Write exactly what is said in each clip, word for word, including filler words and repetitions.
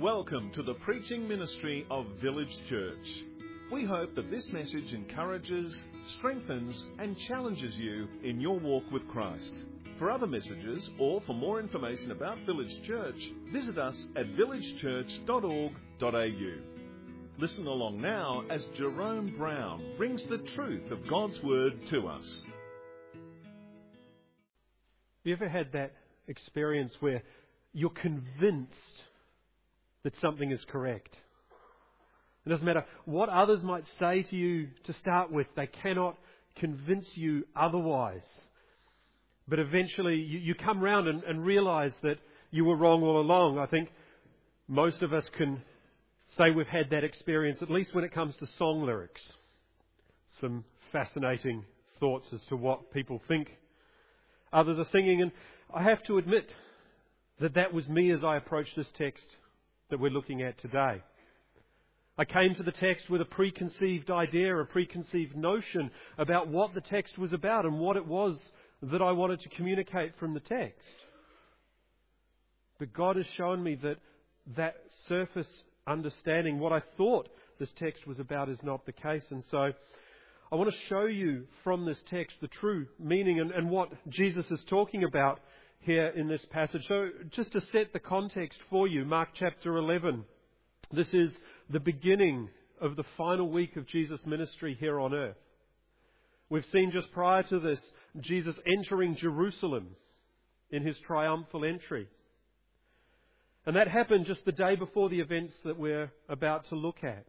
Welcome to the preaching ministry of Village Church. We hope that this message encourages, strengthens and challenges you in your walk with Christ. For other messages or for more information about Village Church, visit us at village church dot org dot a u. Listen along now as Jerome Brown brings the truth of God's Word to us. Have you ever had that experience where you're convinced that something is correct? It doesn't matter what others might say to you to start with, they cannot convince you otherwise. But eventually you, you come round and, and realise that you were wrong all along. I think most of us can say we've had that experience, at least when it comes to song lyrics. Some fascinating thoughts as to what people think others are singing. And I have to admit that that was me as I approached this text that we're looking at today. I came to the text with a preconceived idea, a preconceived notion about what the text was about and what it was that I wanted to communicate from the text. But God has shown me that that surface understanding, what I thought this text was about, is not the case. And so I want to show you from this text the true meaning and, and what Jesus is talking about here in this passage. So just to set the context for you, Mark chapter eleven. This is the beginning of the final week of Jesus' ministry here on earth. We've seen just prior to this, Jesus entering Jerusalem in his triumphal entry. And that happened just the day before the events that we're about to look at.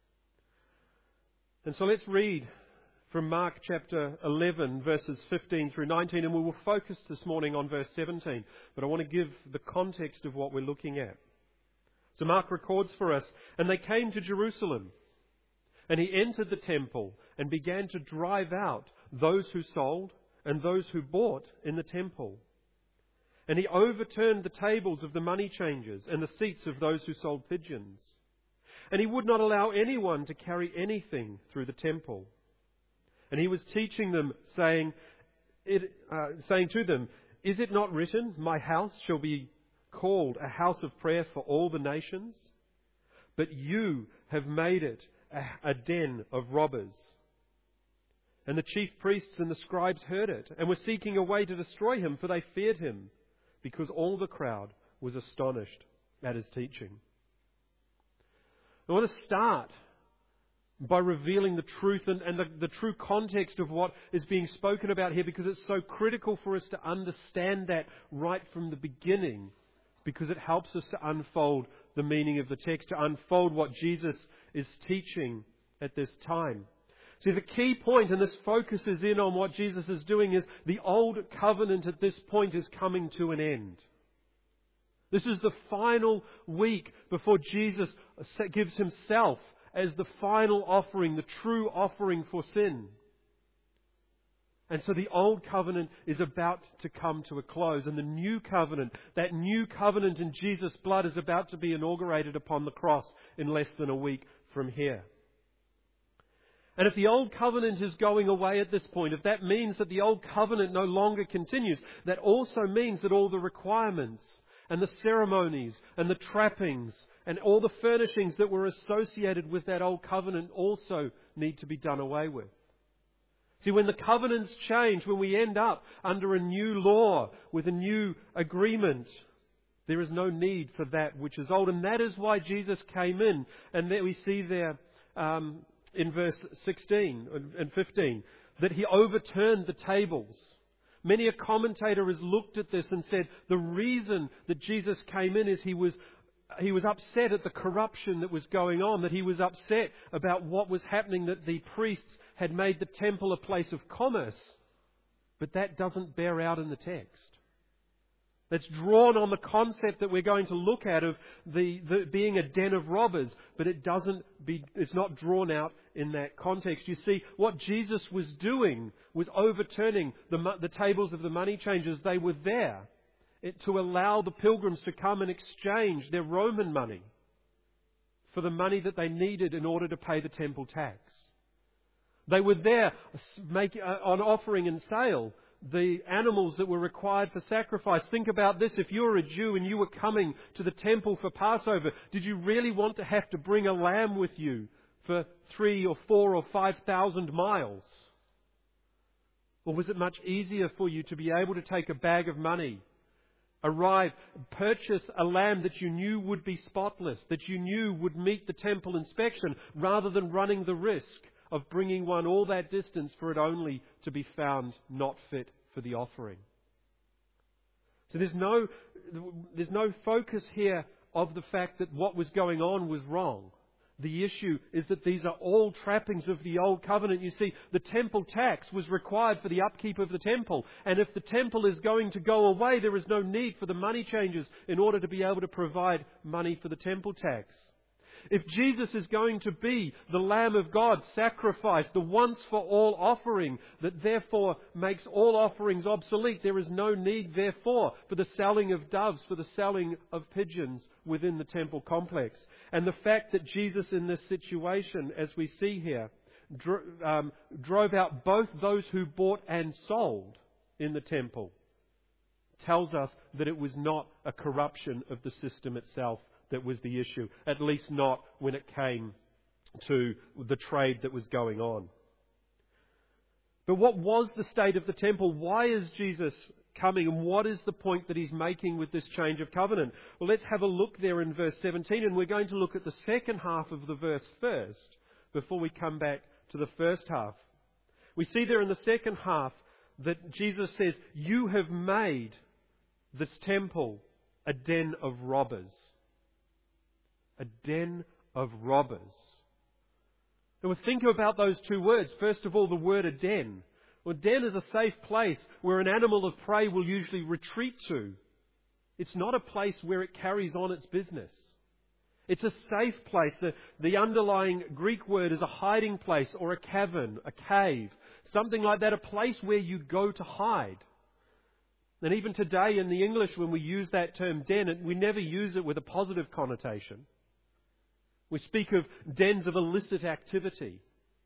And so let's read from Mark chapter eleven, verses fifteen through nineteen, and we will focus this morning on verse seventeen. But I want to give the context of what we're looking at. So Mark records for us, "And they came to Jerusalem, and he entered the temple and began to drive out those who sold and those who bought in the temple. And he overturned the tables of the money changers and the seats of those who sold pigeons. And he would not allow anyone to carry anything through the temple. And he was teaching them, saying, it, uh, saying to them, 'Is it not written, my house shall be called a house of prayer for all the nations? But you have made it a, a den of robbers.' And the chief priests and the scribes heard it, and were seeking a way to destroy him, for they feared him, because all the crowd was astonished at his teaching." I want to start by revealing the truth and, and the, the true context of what is being spoken about here, because it's so critical for us to understand that right from the beginning, because it helps us to unfold the meaning of the text, to unfold what Jesus is teaching at this time. See, the key point, and this focuses in on what Jesus is doing, is the old covenant at this point is coming to an end. This is the final week before Jesus gives himself as the final offering, the true offering for sin. And so the old covenant is about to come to a close. And the new covenant, that new covenant in Jesus' blood, is about to be inaugurated upon the cross in less than a week from here. And if the old covenant is going away at this point, if that means that the old covenant no longer continues, that also means that all the requirements and the ceremonies and the trappings and all the furnishings that were associated with that old covenant also need to be done away with. See, when the covenants change, when we end up under a new law with a new agreement, there is no need for that which is old. And that is why Jesus came in. And that we see there um, in verse sixteen and fifteen, that he overturned the tables. Many a commentator has looked at this and said the reason that Jesus came in is he was He was upset at the corruption that was going on, that he was upset about what was happening, that the priests had made the temple a place of commerce. But that doesn't bear out in the text. That's drawn on the concept that we're going to look at of the, the being a den of robbers, but it doesn't be, it's not drawn out in that context. You see, what Jesus was doing was overturning the, the tables of the money changers. They were there It, to allow the pilgrims to come and exchange their Roman money for the money that they needed in order to pay the temple tax. They were there make, uh, on offering and sale the animals that were required for sacrifice. Think about this. If you were a Jew and you were coming to the temple for Passover, did you really want to have to bring a lamb with you for three or four or five thousand miles? Or was it much easier for you to be able to take a bag of money, arrive, purchase a lamb that you knew would be spotless, that you knew would meet the temple inspection, rather than running the risk of bringing one all that distance for it only to be found not fit for the offering? So there's no, there's no focus here of the fact that what was going on was wrong. The issue is that these are all trappings of the old covenant. You see, the temple tax was required for the upkeep of the temple. And if the temple is going to go away, there is no need for the money changers in order to be able to provide money for the temple tax. If Jesus is going to be the Lamb of God sacrificed, the once-for-all offering that therefore makes all offerings obsolete, there is no need therefore for the selling of doves, for the selling of pigeons within the temple complex. And the fact that Jesus in this situation, as we see here, dro- um, drove out both those who bought and sold in the temple, tells us that it was not a corruption of the system itself that was the issue, at least not when it came to the trade that was going on. But what was the state of the temple? Why is Jesus coming, and what is the point that He's making with this change of covenant? Well, let's have a look there in verse seventeen, and we're going to look at the second half of the verse first before we come back to the first half. We see there in the second half that Jesus says, "You have made this temple a den of robbers." A den of robbers. And we think about those two words. First of all, the word a den. Well, den is a safe place where an animal of prey will usually retreat to. It's not a place where it carries on its business. It's a safe place. The, the underlying Greek word is a hiding place or a cavern, a cave, something like that, a place where you go to hide. And even today in the English, when we use that term den, we never use it with a positive connotation. We speak of dens of illicit activity,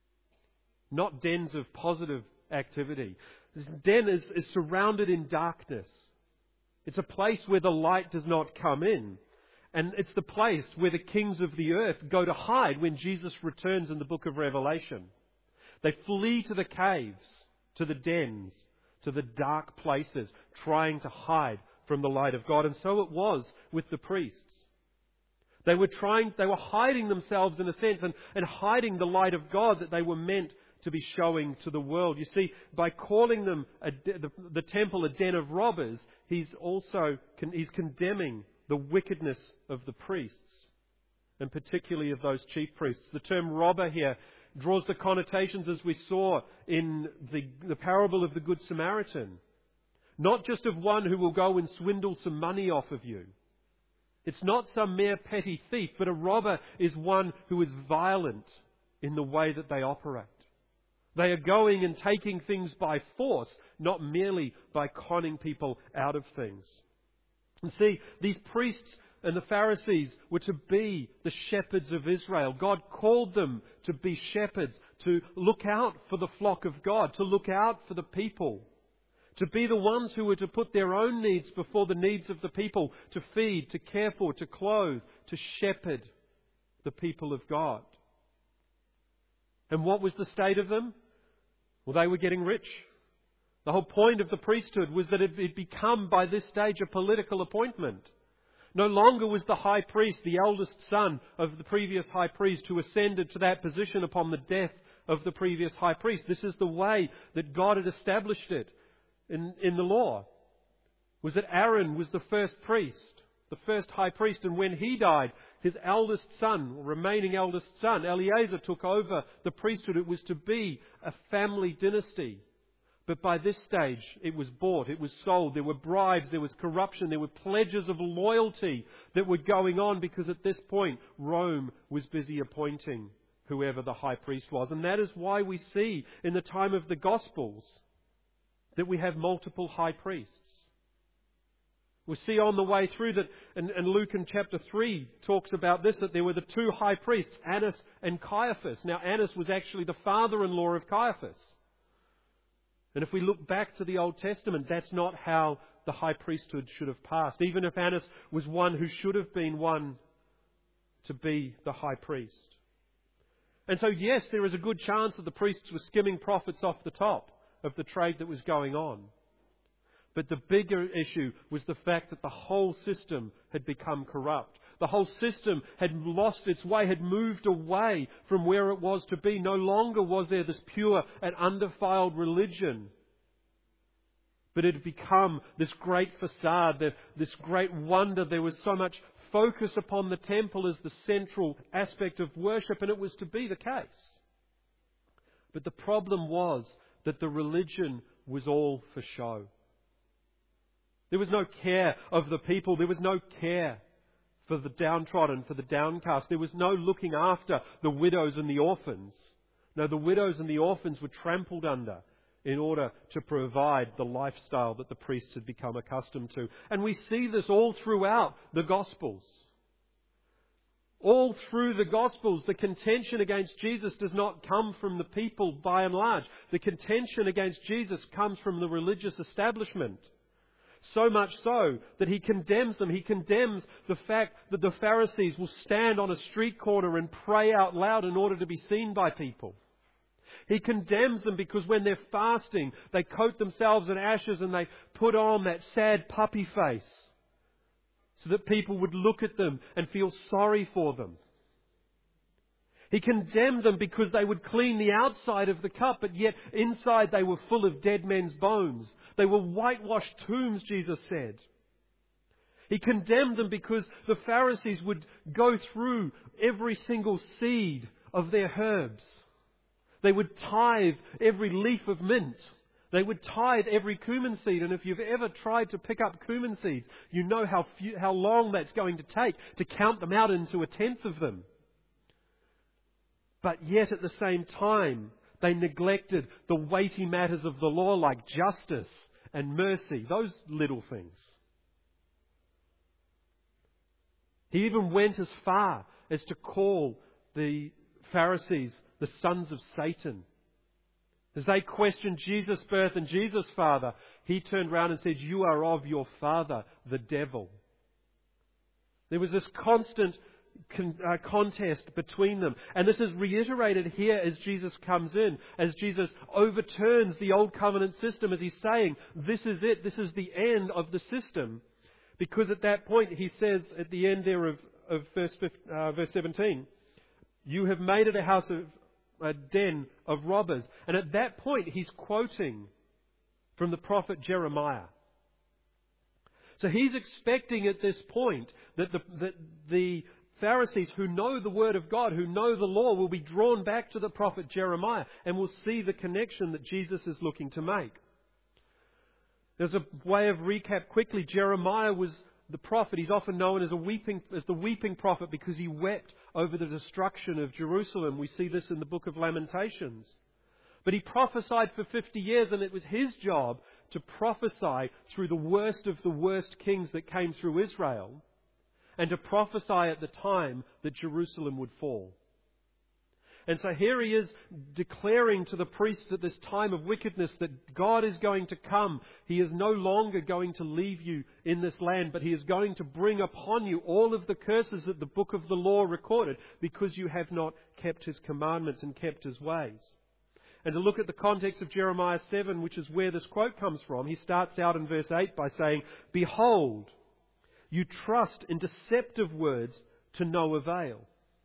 not dens of positive activity. This den is, is surrounded in darkness. It's a place where the light does not come in. And it's the place where the kings of the earth go to hide when Jesus returns in the book of Revelation. They flee to the caves, to the dens, to the dark places, trying to hide from the light of God. And so it was with the priests. They were trying, they were hiding themselves in a sense and, and hiding the light of God that they were meant to be showing to the world. You see, by calling them a, the, the temple a den of robbers, he's also he's condemning the wickedness of the priests, and particularly of those chief priests. The term robber here draws the connotations as we saw in the, the parable of the Good Samaritan. Not just of one who will go and swindle some money off of you. It's not some mere petty thief, but a robber is one who is violent in the way that they operate. They are going and taking things by force, not merely by conning people out of things. And see, these priests and the Pharisees were to be the shepherds of Israel. God called them to be shepherds, to look out for the flock of God, to look out for the people. To be the ones who were to put their own needs before the needs of the people, to feed, to care for, to clothe, to shepherd the people of God. And what was the state of them? Well, they were getting rich. The whole point of the priesthood was that it had become by this stage a political appointment. No longer was the high priest the eldest son of the previous high priest who ascended to that position upon the death of the previous high priest. This is the way that God had established it. In, in the law, was that Aaron was the first priest, the first high priest, and when he died, his eldest son, remaining eldest son, Eleazar, took over the priesthood. It was to be a family dynasty. But by this stage, it was bought, it was sold, there were bribes, there was corruption, there were pledges of loyalty that were going on, because at this point, Rome was busy appointing whoever the high priest was. And that is why we see in the time of the Gospels that we have multiple high priests. We see on the way through that, and, and Luke in chapter three talks about this, that there were the two high priests, Annas and Caiaphas. Now Annas was actually the father-in-law of Caiaphas. And if we look back to the Old Testament, that's not how the high priesthood should have passed. Even if Annas was one who should have been one to be the high priest. And so yes, there is a good chance that the priests were skimming profits off the top of the trade that was going on. But the bigger issue was the fact that the whole system had become corrupt. The whole system had lost its way, had moved away from where it was to be. No longer was there this pure and undefiled religion. But it had become this great facade, this great wonder. There was so much focus upon the temple as the central aspect of worship, and it was to be the case. But the problem was that the religion was all for show. There was no care of the people. There was no care for the downtrodden, for the downcast. There was no looking after the widows and the orphans. No, the widows and the orphans were trampled under in order to provide the lifestyle that the priests had become accustomed to. And we see this all throughout the Gospels. All through the Gospels, the contention against Jesus does not come from the people by and large. The contention against Jesus comes from the religious establishment. So much so that he condemns them. He condemns the fact that the Pharisees will stand on a street corner and pray out loud in order to be seen by people. He condemns them because when they're fasting, they coat themselves in ashes and they put on that sad puppy face so that people would look at them and feel sorry for them. He condemned them because they would clean the outside of the cup, but yet inside they were full of dead men's bones. They were whitewashed tombs, Jesus said. He condemned them because the Pharisees would go through every single seed of their herbs. They would tithe every leaf of mint. They would tithe every cumin seed. And if you've ever tried to pick up cumin seeds, you know how few, how long that's going to take to count them out into a tenth of them. But yet at the same time, they neglected the weighty matters of the law like justice and mercy, those little things. He even went as far as to call the Pharisees the sons of Satan. As they questioned Jesus' birth and Jesus' father, he turned around and said, "You are of your father, the devil." There was this constant Con, uh, contest between them. And this is reiterated here as Jesus comes in, as Jesus overturns the old covenant system, as he's saying, this is it, this is the end of the system. Because at that point he says at the end there of, of verse, uh, verse seventeen, you have made it a house of a den of robbers. And at that point he's quoting from the prophet Jeremiah. So he's expecting at this point that the, that the Pharisees who know the Word of God, who know the law, will be drawn back to the prophet Jeremiah and will see the connection that Jesus is looking to make. There's a way of recap quickly. Jeremiah was the prophet. He's often known as a weeping, as the weeping prophet because he wept over the destruction of Jerusalem. We see this in the book of Lamentations. But he prophesied for fifty years, and it was his job to prophesy through the worst of the worst kings that came through Israel, and to prophesy at the time that Jerusalem would fall. And so here he is declaring to the priests at this time of wickedness that God is going to come. He is no longer going to leave you in this land, but He is going to bring upon you all of the curses that the book of the law recorded because you have not kept His commandments and kept His ways. And to look at the context of Jeremiah seven, which is where this quote comes from, he starts out in verse eight by saying, "Behold, you trust in deceptive words to no avail."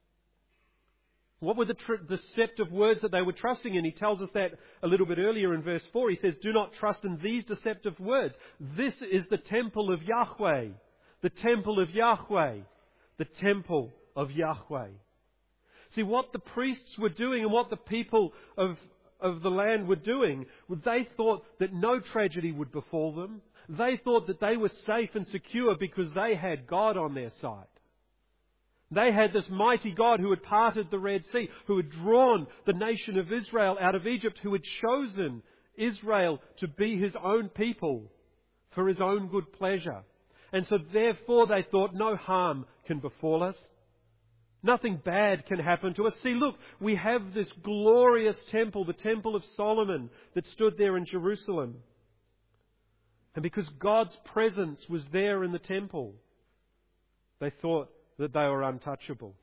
What were the tr- deceptive words that they were trusting in? He tells us that a little bit earlier in verse four. He says, "Do not trust in these deceptive words. This is the temple of Yahweh. The temple of Yahweh. The temple of Yahweh." See, what the priests were doing and what the people of, of the land were doing, they thought that no tragedy would befall them. They thought that they were safe and secure because they had God on their side. They had this mighty God who had parted the Red Sea, who had drawn the nation of Israel out of Egypt, who had chosen Israel to be His own people for His own good pleasure. And so therefore they thought no harm can befall us. Nothing bad can happen to us. See, look, we have this glorious temple, the Temple of Solomon, that stood there in Jerusalem. And because God's presence was there in the temple, they thought that they were untouchable.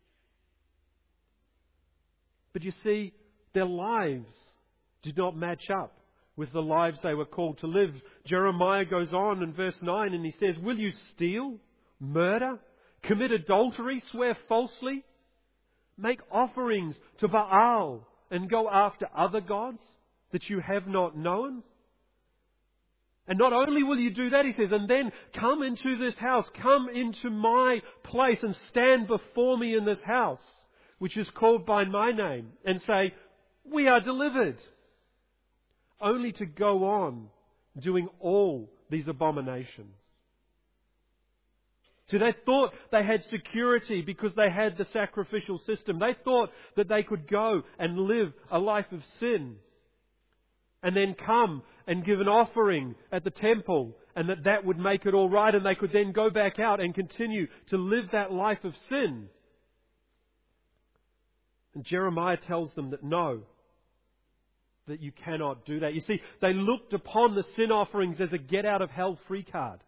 But you see, their lives did not match up with the lives they were called to live. Jeremiah goes on in verse nine and he says, "Will you steal, murder, commit adultery, swear falsely, make offerings to Baal, and go after other gods that you have not known? And not only will you do that," he says, "and then come into this house, come into my place and stand before me in this house, which is called by my name, and say, 'We are delivered,' only to go on doing all these abominations." So they thought they had security because they had the sacrificial system. They thought that they could go and live a life of sin and then come and give an offering at the temple, and that that would make it all right, and they could then go back out and continue to live that life of sin. And Jeremiah tells them that no, that you cannot do that. You see, they looked upon the sin offerings as a get-out-of-hell-free card.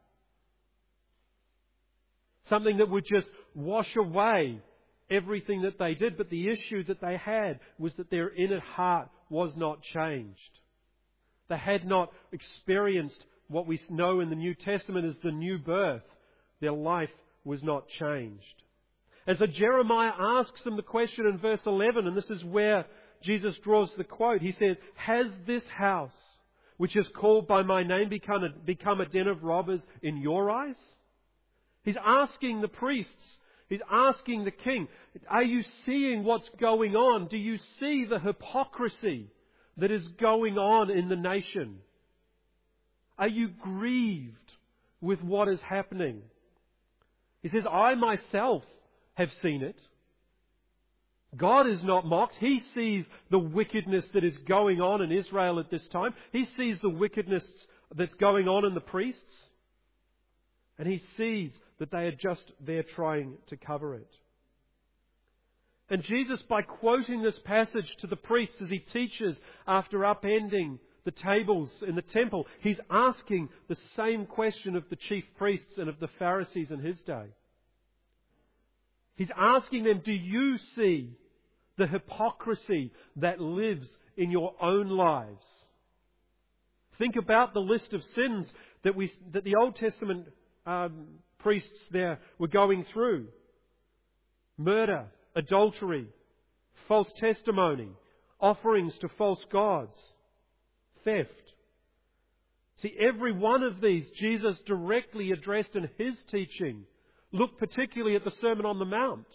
Something that would just wash away everything that they did. But the issue that they had was that their inner heart was not changed. They had not experienced what we know in the New Testament as the new birth. Their life was not changed. And so Jeremiah asks them the question in verse eleven, and this is where Jesus draws the quote. He says, "Has this house, which is called by my name, become a, become a den of robbers in your eyes?" He's asking the priests, he's asking the king, are you seeing what's going on? Do you see the hypocrisy that is going on in the nation? Are you grieved with what is happening? He says, "I myself have seen it." God is not mocked. He sees the wickedness that is going on in Israel at this time. He sees the wickedness that's going on in the priests. And He sees that they are just there trying to cover it. And Jesus, by quoting this passage to the priests as He teaches after upending the tables in the temple, He's asking the same question of the chief priests and of the Pharisees in His day. He's asking them, do you see the hypocrisy that lives in your own lives? Think about the list of sins that we that the Old Testament um, priests there were going through. Murder, adultery, false testimony, offerings to false gods, theft. See, every one of these Jesus directly addressed in His teaching. Look particularly at the Sermon on the Mount.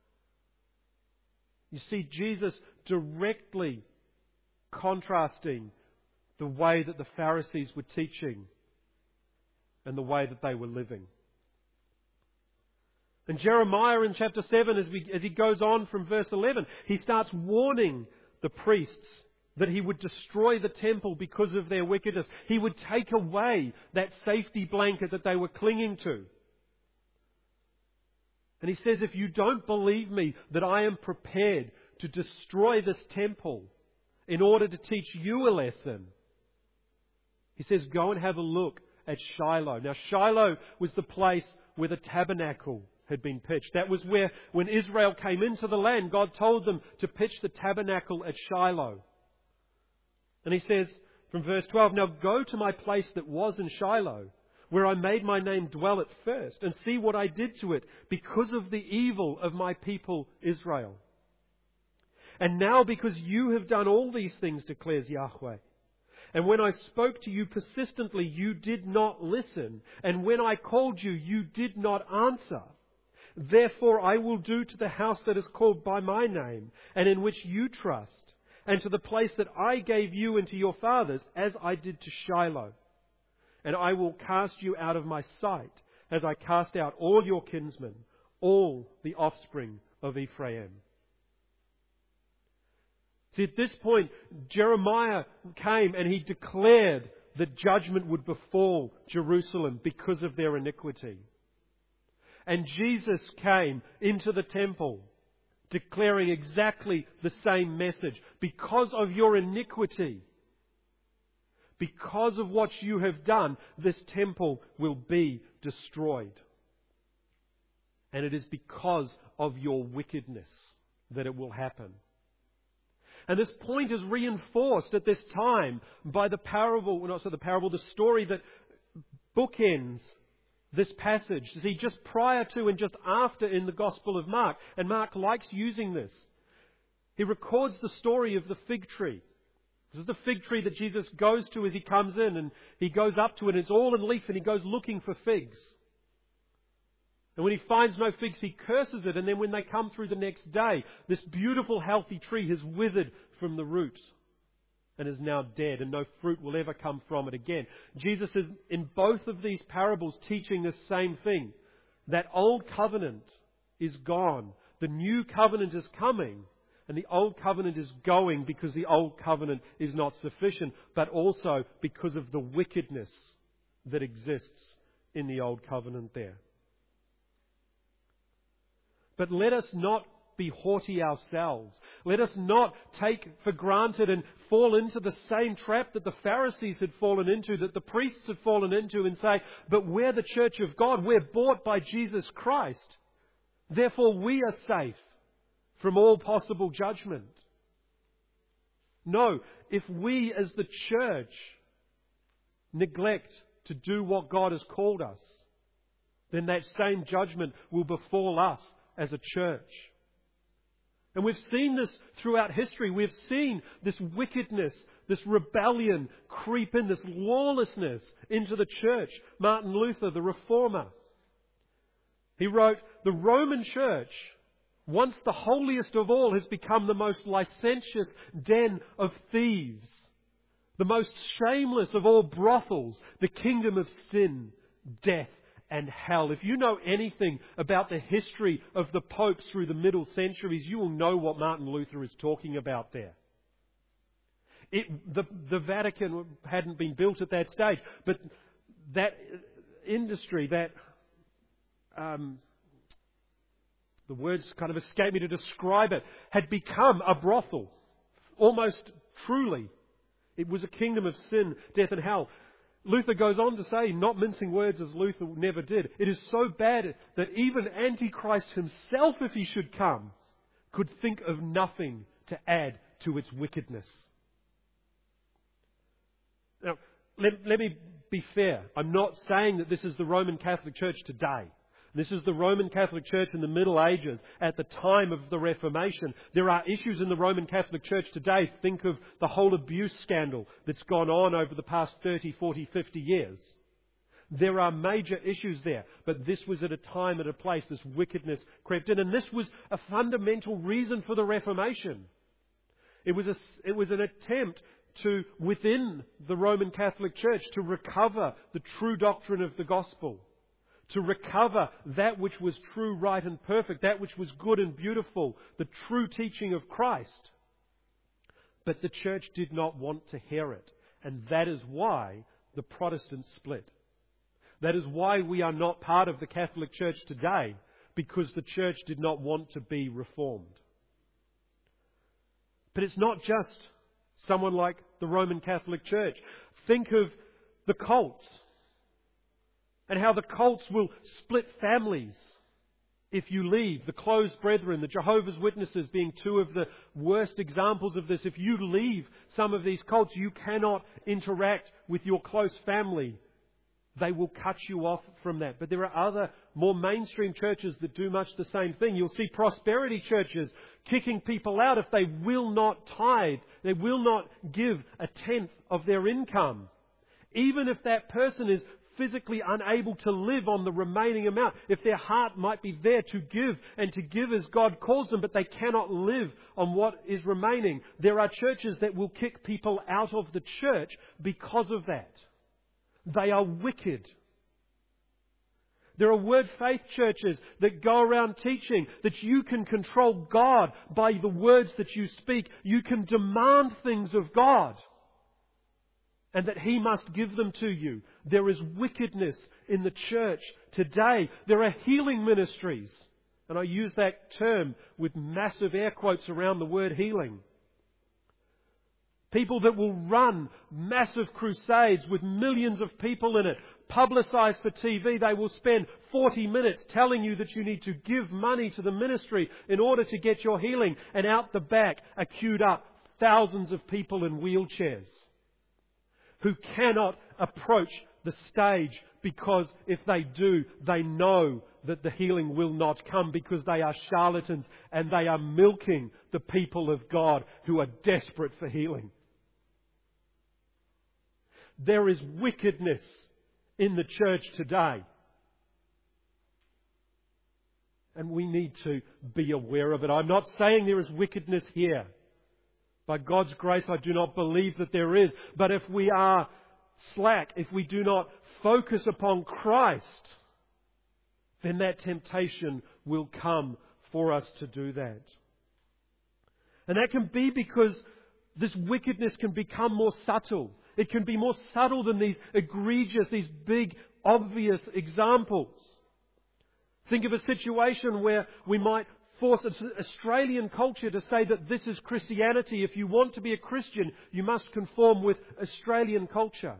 You see Jesus directly contrasting the way that the Pharisees were teaching and the way that they were living. And Jeremiah in chapter seven, as, we, as he goes on from verse eleven, he starts warning the priests that he would destroy the temple because of their wickedness. He would take away that safety blanket that they were clinging to. And he says, if you don't believe me that I am prepared to destroy this temple in order to teach you a lesson, he says, go and have a look at Shiloh. Now, Shiloh was the place where the tabernacle had been pitched. That was where, when Israel came into the land, God told them to pitch the tabernacle at Shiloh. And he says from verse twelve, now go to my place that was in Shiloh, where I made my name dwell at first, and see what I did to it because of the evil of my people Israel. And now because you have done all these things, declares Yahweh, and when I spoke to you persistently, you did not listen, and when I called you, you did not answer. Therefore I will do to the house that is called by my name, and in which you trust, and to the place that I gave you and to your fathers, as I did to Shiloh. And I will cast you out of my sight, as I cast out all your kinsmen, all the offspring of Ephraim. See, at this point, Jeremiah came and he declared that judgment would befall Jerusalem because of their iniquity. And Jesus came into the temple declaring exactly the same message. Because of your iniquity, because of what you have done, this temple will be destroyed. And it is because of your wickedness that it will happen. And this point is reinforced at this time by the parable, well, not so the parable, the story that bookends this passage. See, just prior to and just after in the Gospel of Mark. And Mark likes using this. He records the story of the fig tree. This is the fig tree that Jesus goes to as he comes in, and he goes up to it and it's all in leaf and he goes looking for figs. And when he finds no figs, he curses it. And then when they come through the next day, this beautiful, healthy tree has withered from the roots and is now dead, and no fruit will ever come from it again. Jesus is, in both of these parables, teaching the same thing. That old covenant is gone. The new covenant is coming. And the old covenant is going because the old covenant is not sufficient, but also because of the wickedness that exists in the old covenant there. But let us not be haughty ourselves. Let us not take for granted and fall into the same trap that the Pharisees had fallen into, that the priests had fallen into, and say, but we're the church of God. We're bought by Jesus Christ. Therefore we are safe from all possible judgment. No, if we as the church neglect to do what God has called us, then that same judgment will befall us as a church. And we've seen this throughout history. We've seen this wickedness, this rebellion creep in, this lawlessness into the church. Martin Luther, the reformer, he wrote, the Roman church, once the holiest of all, has become the most licentious den of thieves, the most shameless of all brothels, the kingdom of sin, death, and hell. If you know anything about the history of the popes through the middle centuries, you will know what Martin Luther is talking about there. It, the, the Vatican hadn't been built at that stage, but that industry, that um, the words kind of escape me to describe it, had become a brothel, almost truly. It was a kingdom of sin, death, and hell. Luther goes on to say, not mincing words as Luther never did, it is so bad that even Antichrist himself, if he should come, could think of nothing to add to its wickedness. Now, let, let me be fair. I'm not saying that this is the Roman Catholic Church today. This is the Roman Catholic Church in the Middle Ages at the time of the Reformation. There are issues in the Roman Catholic Church today. Think of the whole abuse scandal that's gone on over the past thirty, forty, fifty years. There are major issues there. But this was at a time, at a place, this wickedness crept in. And this was a fundamental reason for the Reformation. It was, a, it was an attempt to, within the Roman Catholic Church, to recover the true doctrine of the gospel. To recover that which was true, right and perfect, that which was good and beautiful, the true teaching of Christ. But the church did not want to hear it. And that is why the Protestants split. That is why we are not part of the Catholic Church today, because the church did not want to be reformed. But it's not just someone like the Roman Catholic Church. Think of the cults. And how the cults will split families if you leave. The closed brethren, the Jehovah's Witnesses being two of the worst examples of this. If you leave some of these cults, you cannot interact with your close family. They will cut you off from that. But there are other more mainstream churches that do much the same thing. You'll see prosperity churches kicking people out if they will not tithe. They will not give a tenth of their income. Even if that person is physically unable to live on the remaining amount, if their heart might be there to give and to give as God calls them, but they cannot live on what is remaining. There are churches that will kick people out of the church because of that. They are wicked. There are word faith churches that go around teaching that you can control God by the words that you speak. You can demand things of God, and that He must give them to you. There is wickedness in the church today. There are healing ministries. And I use that term with massive air quotes around the word healing. People that will run massive crusades with millions of people in it, publicised for T V. They will spend forty minutes telling you that you need to give money to the ministry in order to get your healing. And out the back are queued up thousands of people in wheelchairs who cannot approach the stage, because if they do, they know that the healing will not come, because they are charlatans and they are milking the people of God who are desperate for healing. There is wickedness in the church today. And we need to be aware of it. I'm not saying there is wickedness here. By God's grace, I do not believe that there is. But if we are slack, if we do not focus upon Christ, then that temptation will come for us to do that. And that can be because this wickedness can become more subtle. It can be more subtle than these egregious, these big, obvious examples. Think of a situation where we might force Australian culture to say that this is Christianity. If you want to be a Christian, you must conform with Australian culture.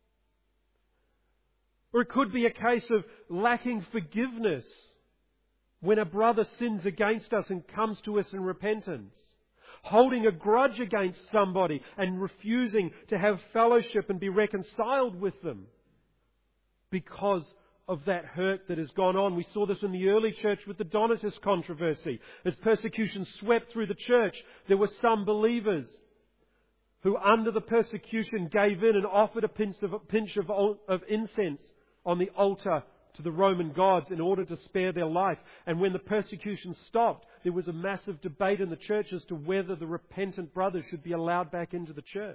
Or it could be a case of lacking forgiveness when a brother sins against us and comes to us in repentance. Holding a grudge against somebody and refusing to have fellowship and be reconciled with them because of that hurt that has gone on. We saw this in the early church with the Donatist controversy. As persecution swept through the church, there were some believers who under the persecution gave in and offered a pinch of, a pinch of, of incense on the altar to the Roman gods in order to spare their life. And when the persecution stopped, there was a massive debate in the church as to whether the repentant brothers should be allowed back into the church.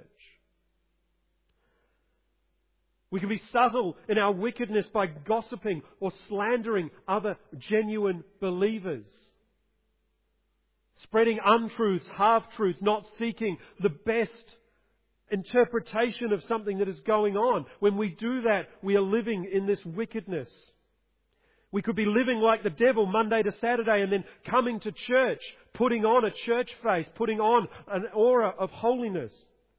We can be subtle in our wickedness by gossiping or slandering other genuine believers. Spreading untruths, half-truths, not seeking the best interpretation of something that is going on. When we do that, we are living in this wickedness. We could be living like the devil Monday to Saturday and then coming to church, putting on a church face, putting on an aura of holiness.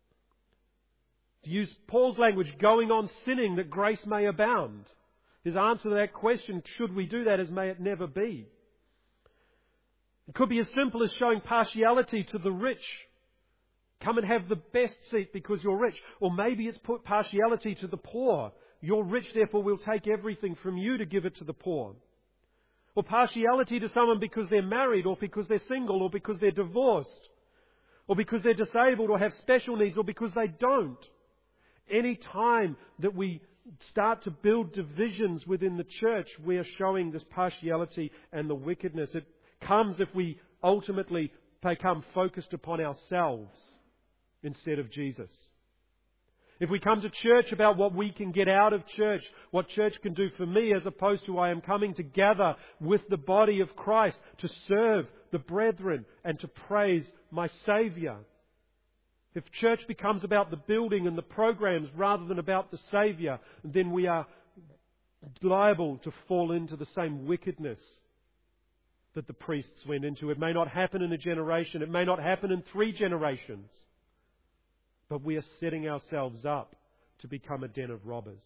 To use Paul's language, going on sinning that grace may abound. His answer to that question, should we do that, is may it never be. It could be as simple as showing partiality to the rich. Come and have the best seat because you're rich. Or maybe it's put partiality to the poor. You're rich, therefore we'll take everything from you to give it to the poor. Or partiality to someone because they're married, or because they're single, or because they're divorced, or because they're disabled, or have special needs, or because they don't. Any time that we start to build divisions within the church, we are showing this partiality and the wickedness. It comes if we ultimately become focused upon ourselves instead of Jesus. If we come to church about what we can get out of church, what church can do for me, as opposed to I am coming together with the body of Christ to serve the brethren and to praise my Saviour. If church becomes about the building and the programs rather than about the Saviour, then we are liable to fall into the same wickedness that the priests went into. It may not happen in a generation. It may not happen in three generations. But we are setting ourselves up to become a den of robbers.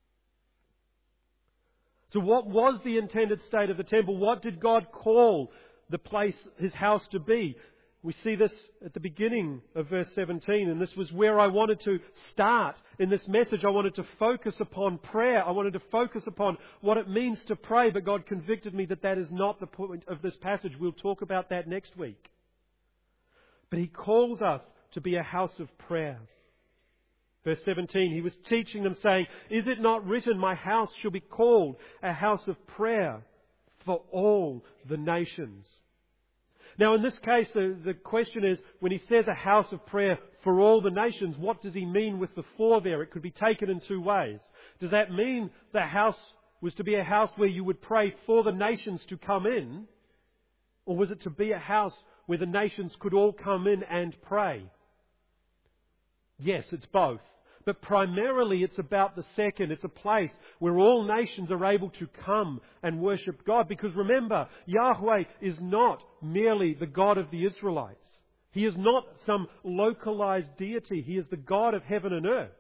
So what was the intended state of the temple? What did God call the place, His house, to be? We see this at the beginning of verse seventeen, and this was where I wanted to start in this message. I wanted to focus upon prayer. I wanted to focus upon what it means to pray, but God convicted me that that is not the point of this passage. We'll talk about that next week. But He calls us to be a house of prayer. Verse seventeen, He was teaching them, saying, "Is it not written, my house shall be called a house of prayer for all the nations?" Now in this case, the, the question is, when He says a house of prayer for all the nations, what does He mean with the for there? It could be taken in two ways. Does that mean the house was to be a house where you would pray for the nations to come in? Or was it to be a house where the nations could all come in and pray? Yes, it's both. But primarily it's about the second. It's a place where all nations are able to come and worship God. Because remember, Yahweh is not merely the God of the Israelites. He is not some localized deity. He is the God of heaven and earth.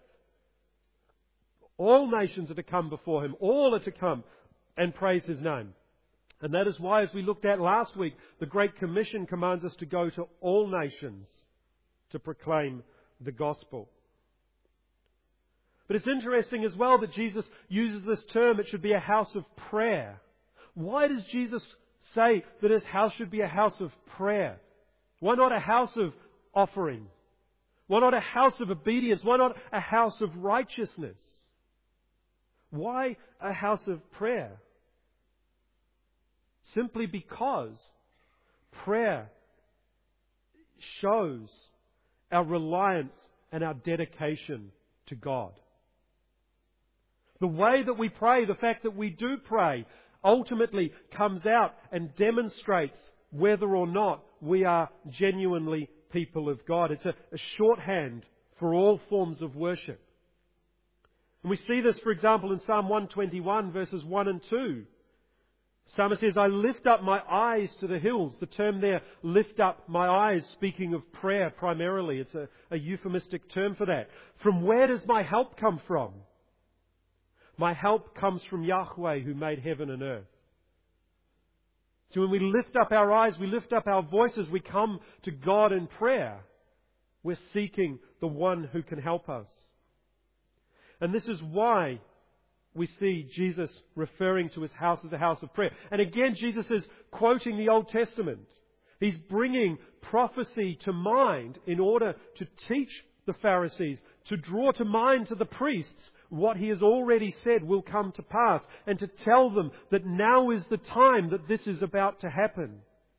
All nations are to come before Him. All are to come and praise His name. And that is why, as we looked at last week, the Great Commission commands us to go to all nations to proclaim the gospel. But it's interesting as well that Jesus uses this term, it should be a house of prayer. Why does Jesus say that His house should be a house of prayer? Why not a house of offering? Why not a house of obedience? Why not a house of righteousness? Why a house of prayer? Simply because prayer shows our reliance and our dedication to God. The way that we pray, the fact that we do pray, ultimately comes out and demonstrates whether or not we are genuinely people of God. It's a, a shorthand for all forms of worship. And we see this, for example, in Psalm one twenty-one, verses one and two. Psalmist says, I lift up my eyes to the hills. The term there, lift up my eyes, speaking of prayer primarily. It's a, a euphemistic term for that. From where does my help come from? My help comes from Yahweh, who made heaven and earth. So when we lift up our eyes, we lift up our voices, we come to God in prayer. We're seeking the one who can help us. And this is why we see Jesus referring to His house as a house of prayer. And again, Jesus is quoting the Old Testament. He's bringing prophecy to mind in order to teach the Pharisees, to draw to mind to the priests what He has already said will come to pass, and to tell them that now is the time that this is about to happen.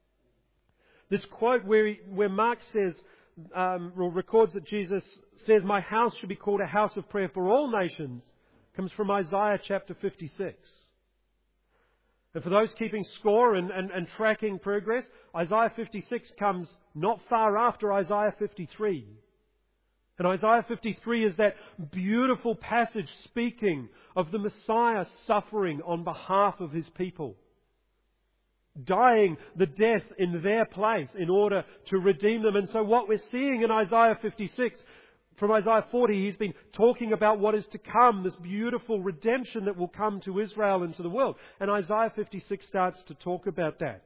This quote where, he, where Mark says, um, or records that Jesus says, my house should be called a house of prayer for all nations, comes from Isaiah chapter fifty-six. And for those keeping score and, and, and tracking progress, Isaiah fifty-six comes not far after Isaiah fifty-three. And Isaiah fifty-three is that beautiful passage speaking of the Messiah suffering on behalf of His people, dying the death in their place in order to redeem them. And so what we're seeing in Isaiah fifty-six, from Isaiah forty, he's been talking about what is to come, this beautiful redemption that will come to Israel and to the world. And Isaiah fifty-six starts to talk about that.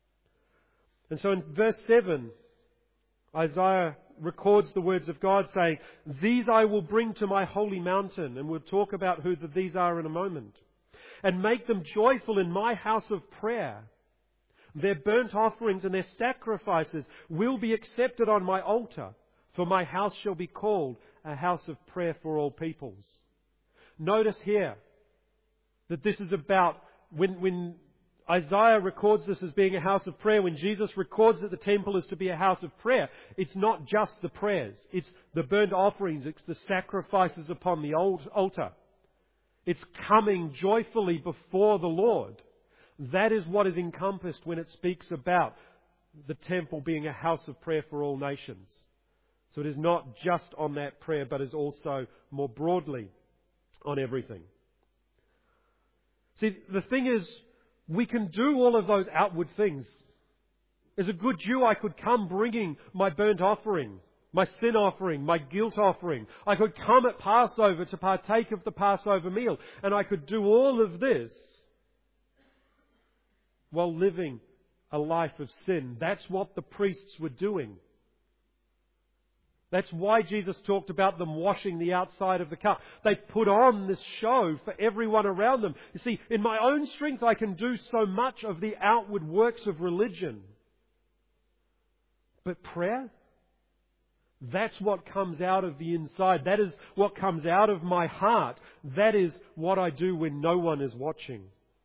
And so in verse seven, Isaiah records the words of God saying, these I will bring to my holy mountain. And we'll talk about who the these are in a moment. And make them joyful in my house of prayer. Their burnt offerings and their sacrifices will be accepted on my altar. For my house shall be called a house of prayer for all peoples. Notice here that this is about when, when Isaiah records this as being a house of prayer, when Jesus records that the temple is to be a house of prayer, it's not just the prayers. It's the burnt offerings. It's the sacrifices upon the altar. It's coming joyfully before the Lord. That is what is encompassed when it speaks about the temple being a house of prayer for all nations. So it is not just on that prayer, but is also more broadly on everything. See, the thing is, we can do all of those outward things. As a good Jew, I could come bringing my burnt offering, my sin offering, my guilt offering. I could come at Passover to partake of the Passover meal. And I could do all of this while living a life of sin. That's what the priests were doing. That's why Jesus talked about them washing the outside of the cup. They put on this show for everyone around them. You see, in my own strength I can do so much of the outward works of religion. But prayer? That's what comes out of the inside. That is what comes out of my heart. That is what I do when no one is watching.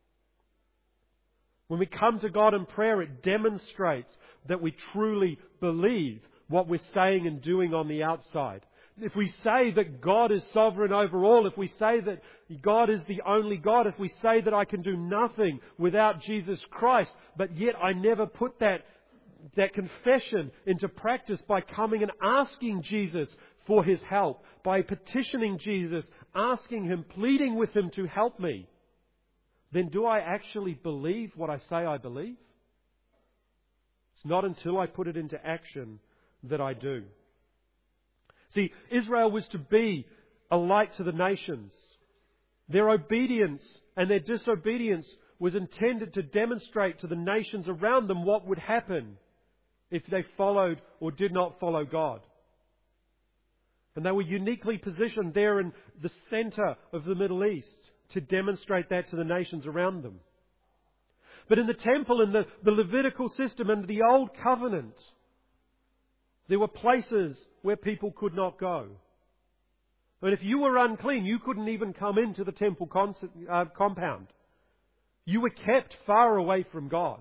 When we come to God in prayer, it demonstrates that we truly believe what we're saying and doing on the outside. If we say that God is sovereign over all, if we say that God is the only God, if we say that I can do nothing without Jesus Christ, but yet I never put that, that confession into practice by coming and asking Jesus for His help, by petitioning Jesus, asking Him, pleading with Him to help me, then do I actually believe what I say I believe? It's not until I put it into action that I do. See, Israel was to be a light to the nations. Their obedience and their disobedience was intended to demonstrate to the nations around them what would happen if they followed or did not follow God. And they were uniquely positioned there in the center of the Middle East to demonstrate that to the nations around them. But in the temple, in the, the Levitical system and the Old Covenant, there were places where people could not go. But if you were unclean, you couldn't even come into the temple con- uh, compound. You were kept far away from God.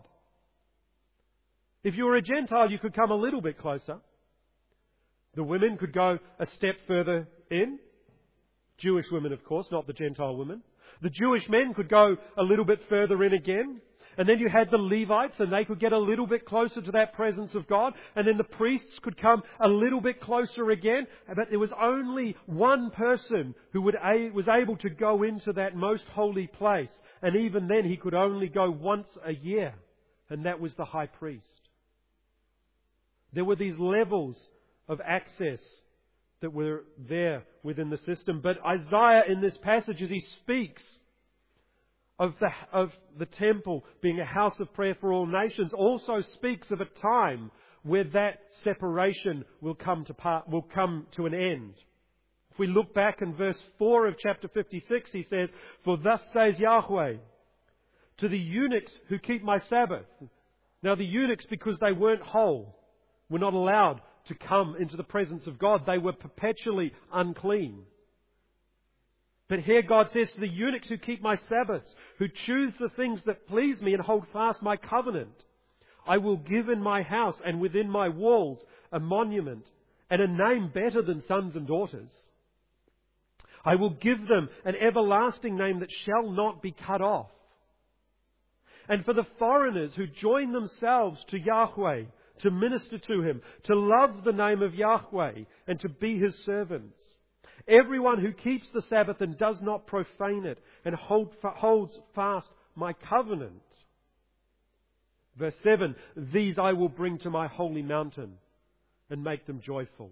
If you were a Gentile, you could come a little bit closer. The women could go a step further in. Jewish women, of course, not the Gentile women. The Jewish men could go a little bit further in again. And then you had the Levites, and they could get a little bit closer to that presence of God. And then the priests could come a little bit closer again. But there was only one person who would a- was able to go into that most holy place. And even then he could only go once a year. And that was the high priest. There were these levels of access that were there within the system. But Isaiah in this passage, as he speaks of the, of the temple being a house of prayer for all nations, also speaks of a time where that separation will come to part, will come to an end. If we look back in verse four of chapter fifty-six, he says, "For thus says Yahweh, to the eunuchs who keep my Sabbath." Now the eunuchs, because they weren't whole, were not allowed to come into the presence of God. They were perpetually unclean. But here God says, to the eunuchs who keep my Sabbaths, who choose the things that please me and hold fast my covenant, I will give in my house and within my walls a monument and a name better than sons and daughters. I will give them an everlasting name that shall not be cut off. And for the foreigners who join themselves to Yahweh, to minister to Him, to love the name of Yahweh, and to be His servants. Everyone who keeps the Sabbath and does not profane it, and hold, holds fast my covenant. Verse seven, these I will bring to my holy mountain and make them joyful.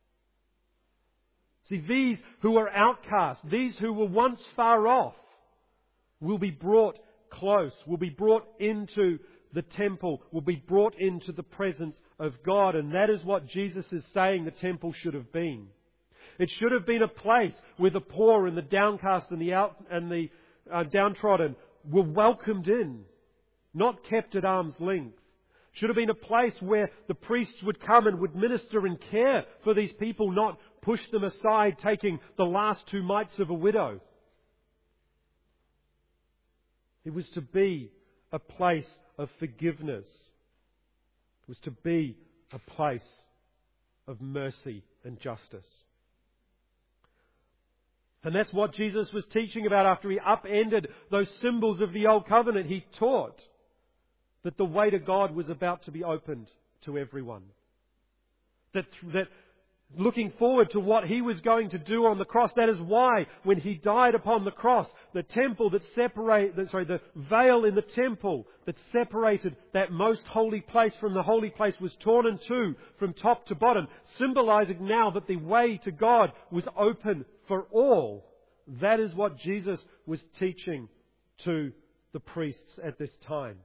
See, these who are outcast, these who were once far off, will be brought close, will be brought into the temple, will be brought into the presence of God. And that is what Jesus is saying the temple should have been. It should have been a place where the poor and the downcast and the out and the uh, downtrodden were welcomed in, not kept at arm's length. It should have been a place where the priests would come and would minister and care for these people, not push them aside, taking the last two mites of a widow. It was to be a place of forgiveness. It was to be a place of mercy and justice. And that's what Jesus was teaching about after He upended those symbols of the Old Covenant. He taught that the way to God was about to be opened to everyone. That, that looking forward to what He was going to do on the cross. That is why when He died upon the cross, the temple that separate, sorry, the veil in the temple that separated that most holy place from the holy place was torn in two from top to bottom, symbolizing now that the way to God was open for all. That is what Jesus was teaching to the priests at this time.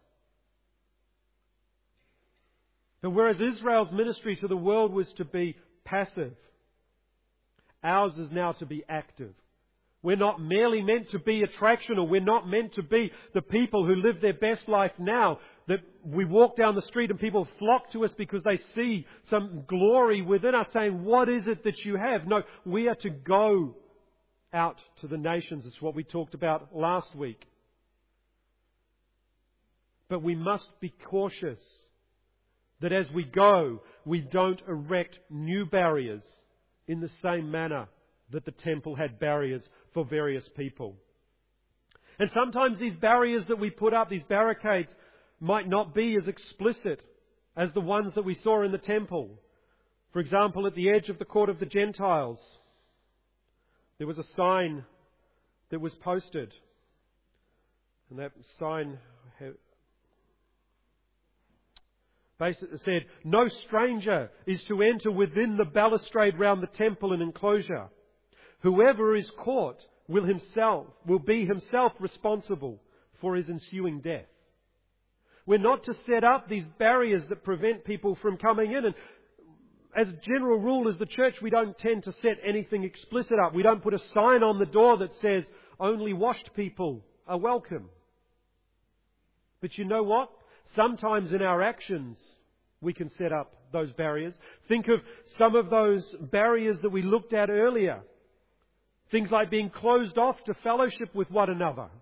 But whereas Israel's ministry to the world was to be passive, ours is now to be active. We're not merely meant to be attractional. We're not meant to be the people who live their best life now, that we walk down the street and people flock to us because they see some glory within us, saying, what is it that you have? No, we are to go out to the nations. It's what we talked about last week. But we must be cautious that as we go, we don't erect new barriers in the same manner that the temple had barriers for various people. And sometimes these barriers that we put up, these barricades, might not be as explicit as the ones that we saw in the temple. For example, at the edge of the court of the Gentiles, there was a sign that was posted. And that sign basically said, "No stranger is to enter within the balustrade round the temple and enclosure. Whoever is caught will himself will be himself responsible for his ensuing death." We're not to set up these barriers that prevent people from coming in. And as a general rule, as the church, we don't tend to set anything explicit up. We don't put a sign on the door that says, "Only washed people are welcome." But you know what? Sometimes in our actions, we can set up those barriers. Think of some of those barriers that we looked at earlier. Things like being closed off to fellowship with one another.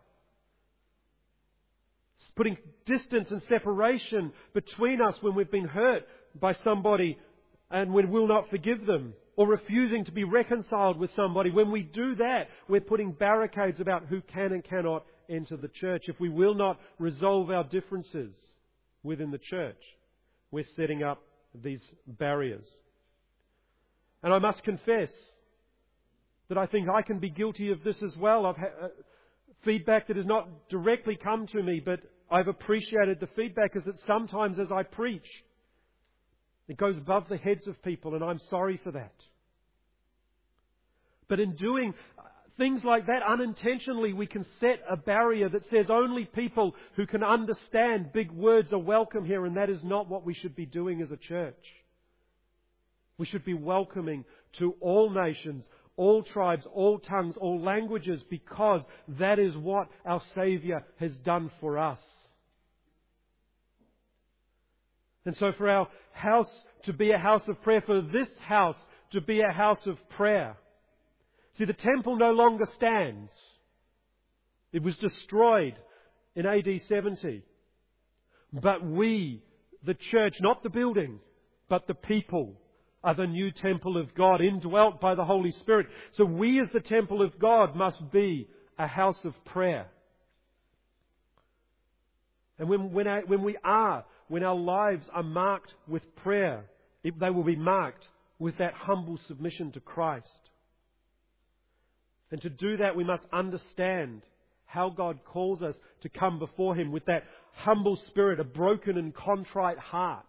Putting distance and separation between us when we've been hurt by somebody and when we'll not forgive them. Or refusing to be reconciled with somebody. When we do that, we're putting barricades about who can and cannot enter the church. If we will not resolve our differences within the church, we're setting up these barriers. And I must confess that I think I can be guilty of this as well. I've had uh, feedback that has not directly come to me, but I've appreciated the feedback is that sometimes as I preach, it goes above the heads of people, and I'm sorry for that. But in doing things like that, unintentionally, we can set a barrier that says only people who can understand big words are welcome here, and that is not what we should be doing as a church. We should be welcoming to all nations, all tribes, all tongues, all languages, because that is what our Saviour has done for us. And so for our house to be a house of prayer, for this house to be a house of prayer. See, the temple no longer stands. It was destroyed in A D seventy. But we, the church, not the building, but the people, are the new temple of God, indwelt by the Holy Spirit. So we as the temple of God must be a house of prayer. And when, when, I, when we are, when our lives are marked with prayer, it, they will be marked with that humble submission to Christ. And to do that, we must understand how God calls us to come before Him with that humble spirit, a broken and contrite heart.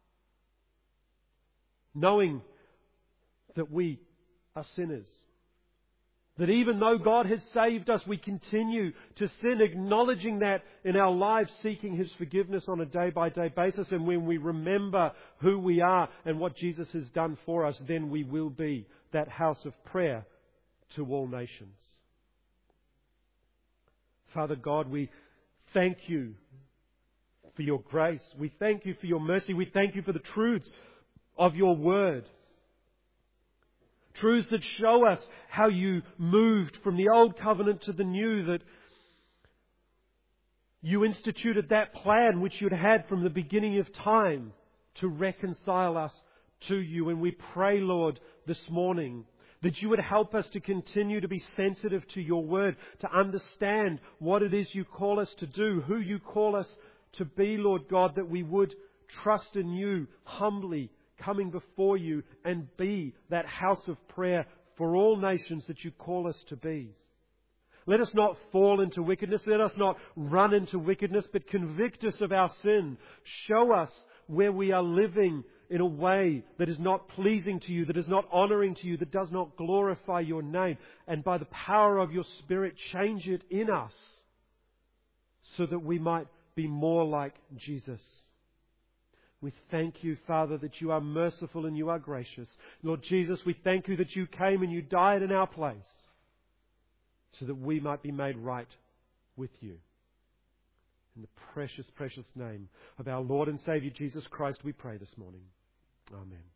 Knowing that we are sinners. That even though God has saved us, we continue to sin, acknowledging that in our lives, seeking His forgiveness on a day-by-day basis. And when we remember who we are and what Jesus has done for us, then we will be that house of prayer to all nations. Father God, we thank You for Your grace. We thank You for Your mercy. We thank You for the truths of Your Word. Truths that show us how You moved from the old covenant to the new, that You instituted that plan which You'd had from the beginning of time to reconcile us to You. And we pray, Lord, this morning that You would help us to continue to be sensitive to Your Word, to understand what it is You call us to do, who You call us to be, Lord God, that we would trust in You humbly, coming before You and be that house of prayer for all nations that You call us to be. Let us not fall into wickedness. Let us not run into wickedness, but convict us of our sin. Show us where we are living in a way that is not pleasing to You, that is not honouring to You, that does not glorify Your name. And by the power of Your Spirit, change it in us so that we might be more like Jesus. We thank You, Father, that You are merciful and You are gracious. Lord Jesus, we thank You that You came and You died in our place so that we might be made right with You. In the precious, precious name of our Lord and Saviour Jesus Christ, we pray this morning. Amen.